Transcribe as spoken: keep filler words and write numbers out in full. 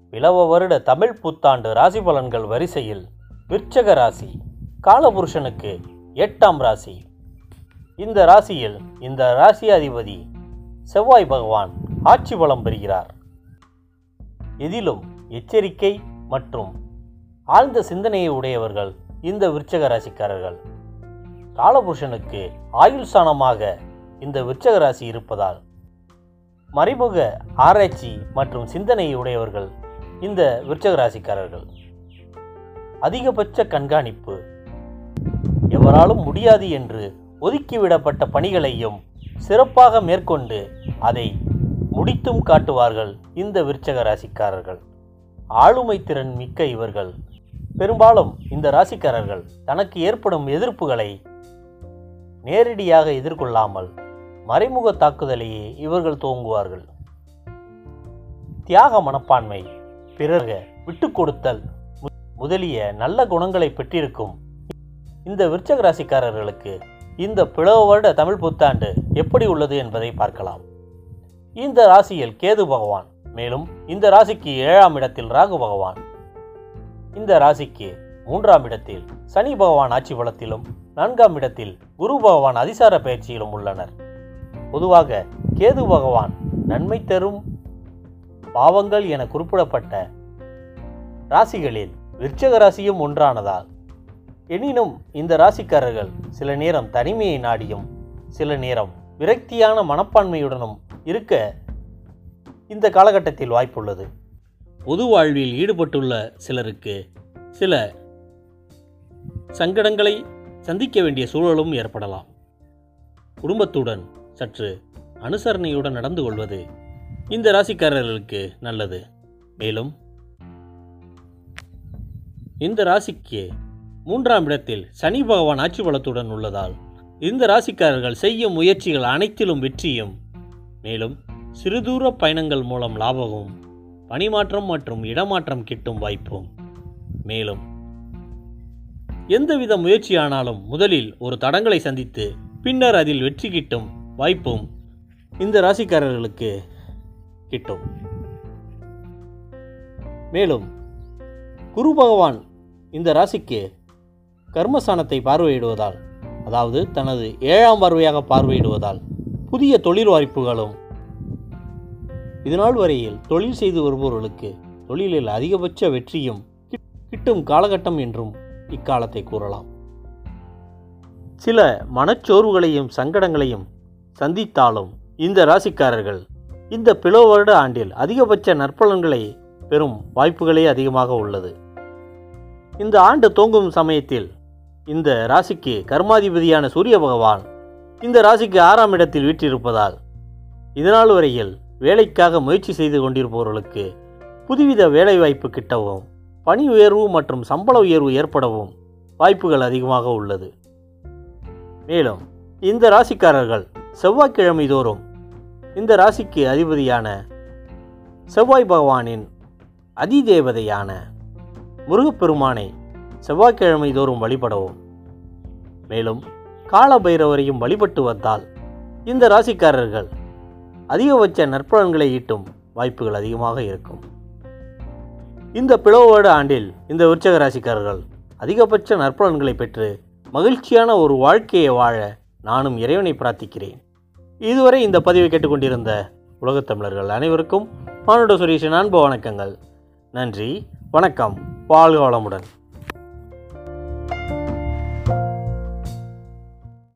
பிளவ வருட தமிழ் புத்தாண்டு ராசி பலன்கள் வரிசையில் விருச்சக ராசி காலபுருஷனுக்கு எட்டாம் ராசி. இந்த ராசியில் இந்த ராசி அதிபதி செவ்வாய் பகவான் ஆட்சி பலம் பெறுகிறார். எதிலும் எச்சரிக்கை மற்றும் ஆழ்ந்த சிந்தனையை உடையவர்கள் இந்த விருச்சக ராசிக்காரர்கள். காலபுருஷனுக்கு ஆயுள் சாணமாக இந்த விருச்சக ராசி இருப்பதால் மறைமுக ஆராய்ச்சி மற்றும் சிந்தனையை உடையவர்கள் இந்த விருச்சக ராசிக்காரர்கள். அதிகபட்ச கண்காணிப்பு, எவராலும் முடியாது என்று ஒதுக்கிவிடப்பட்ட பணிகளையும் சிறப்பாக மேற்கொண்டு அதை முடித்தும் காட்டுவார்கள் இந்த விருச்சக ராசிக்காரர்கள். ஆளுமை திறன் மிக்க இவர்கள் பெரும்பாலும் இந்த ராசிக்காரர்கள் தனக்கு ஏற்படும் எதிர்ப்புகளை நேரடியாக எதிர்கொள்ளாமல் மறைமுக தாக்குதலையே இவர்கள் துவங்குவார்கள். தியாக மனப்பான்மை, பிறகு விட்டு கொடுத்தல் முதலிய நல்ல குணங்களை பெற்றிருக்கும் இந்த விருச்சக ராசிக்காரர்களுக்கு இந்த பிளவ வருட தமிழ் புத்தாண்டு எப்படி உள்ளது என்பதை பார்க்கலாம். இந்த ராசியில் கேது பகவான், மேலும் இந்த ராசிக்கு ஏழாம் இடத்தில் ராகு பகவான், இந்த ராசிக்கு மூன்றாம் இடத்தில் சனி பகவான் ஆட்சி பலத்திலும் நான்காம் இடத்தில் குரு பகவான் அதிசார பயிற்சியிலும் உள்ளனர். பொதுவாக கேது பகவான் நன்மை தரும் பாவங்கள் என குறிப்பிடப்பட்ட ராசிகளில் விருச்சக ராசியும் ஒன்றானதால், எனினும் இந்த ராசிக்காரர்கள் சில நேரம் தனிமையை நாடியும் சில நேரம் விரக்தியான மனப்பான்மையுடனும் இருக்க இந்த காலகட்டத்தில் வாய்ப்புள்ளது. பொது வாழ்வில் ஈடுபட்டுள்ள சிலருக்கு சில சங்கடங்களை சந்திக்க வேண்டிய சூழலும் ஏற்படலாம். குடும்பத்துடன் சற்று அனுசரணையுடன் நடந்து கொள்வது இந்த ராசிக்காரர்களுக்கு நல்லது. மேலும் இந்த ராசிக்கு மூன்றாம் இடத்தில் சனி பகவான் ஆட்சி பலத்துடன் உள்ளதால் இந்த ராசிக்காரர்கள் செய்யும் முயற்சிகள் அனைத்திலும் வெற்றியும், மேலும் சிறுதூர பயணங்கள் மூலம் லாபமும், பணிமாற்றம் மற்றும் இடமாற்றம் கிட்டும் வாய்ப்பும், மேலும் எந்தவித முயற்சியானாலும் முதலில் ஒரு தடங்களை சந்தித்து பின்னர் அதில் வெற்றி கிட்டும் வாய்ப்பும் இந்த ராசிக்காரர்களுக்கு கிட்டும். மேலும் குரு பகவான் இந்த ராசிக்கு கர்மஸ்தானத்தை பார்வையிடுவதால், அதாவது தனது ஏழாம் பார்வையாக பார்வையிடுவதால் புதிய தொழில் வாய்ப்புகளும், இதுநாள் வரையில் தொழில் செய்து வருபவர்களுக்கு தொழிலில் அதிகபட்ச வெற்றியும் கிட்டும் காலகட்டம் என்றும் இக்காலத்தை கூறலாம். சில மனச்சோர்வுகளையும் சங்கடங்களையும் சந்தித்தாலும் இந்த ராசிக்காரர்கள் இந்த பிளவ வருட ஆண்டில் அதிகபட்ச நற்பலன்களை பெறும் வாய்ப்புகளே அதிகமாக உள்ளது. இந்த ஆண்டு துவங்கும் சமயத்தில் இந்த ராசிக்கு கர்மாதிபதியான சூரிய பகவான் இந்த ராசிக்கு ஆறாம் இடத்தில் வீற்றிருப்பதால், இதனால் வரையில் வேலைக்காக முயற்சி செய்து கொண்டிருப்பவர்களுக்கு புதுவித வேலை வாய்ப்பு கிட்டவும், பணி உயர்வு மற்றும் சம்பள உயர்வு ஏற்படவும் வாய்ப்புகள் அதிகமாக உள்ளது. மேலும் இந்த ராசிக்காரர்கள் செவ்வாய்க்கிழமை தோறும் இந்த ராசிக்கு அதிபதியான செவ்வாய் பகவானின் அதிதேவதையான முருகப்பெருமானை செவ்வாய்க்கிழமை தோறும் வழிபடவும், மேலும் கால பைரவரையும் வழிபட்டு வந்தால் இந்த ராசிக்காரர்கள் அதிகபட்ச நற்பலன்களை ஈட்டும் வாய்ப்புகள் அதிகமாக இருக்கும். இந்த பிளவ வருட ஆண்டில் இந்த விருச்சக ராசிக்காரர்கள் அதிகபட்ச நற்பலன்களை பெற்று மகிழ்ச்சியான ஒரு வாழ்க்கையை வாழ நானும் இறைவனை பிரார்த்திக்கிறேன். இதுவரை இந்த பதிவை கேட்டுக்கொண்டிருந்த உலகத் தமிழர்கள் அனைவருக்கும் மானுட சுரேஷின் அன்பு வணக்கங்கள். நன்றி, வணக்கம், வாழ்க வளமுடன்.